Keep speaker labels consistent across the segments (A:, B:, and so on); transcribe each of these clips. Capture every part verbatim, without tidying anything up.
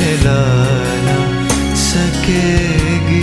A: बहला न सकेगी।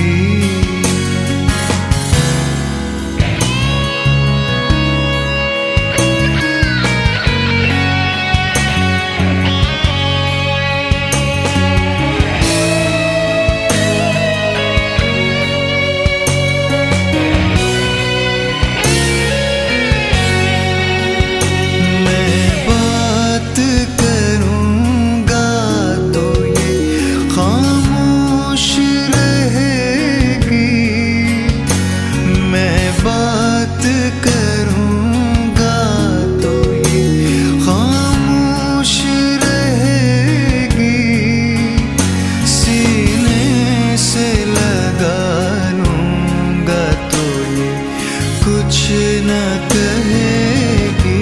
A: कुछ न कहेगी,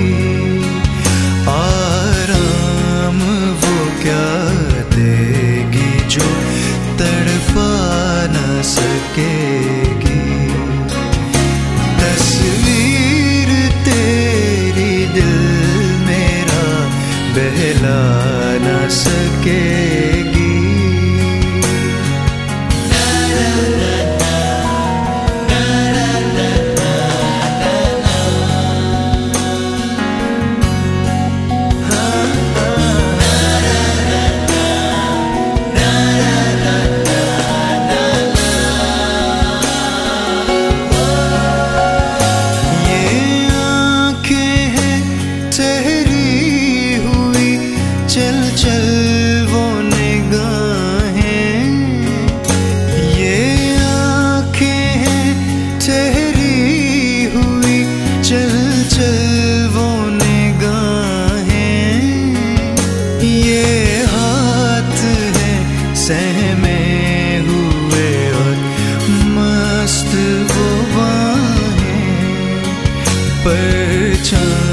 A: आराम वो क्या देगी जो तड़पा न सकेगी। तस्वीर तेरी दिल मेरा बहला न सकेगी। चल चल वो निगाहें, ये आँखें हैं ठहरी हुई। चल चल वो निगाहें, ये हाथ हैं सहमे हुए और मस्त वो बाहें। परछाई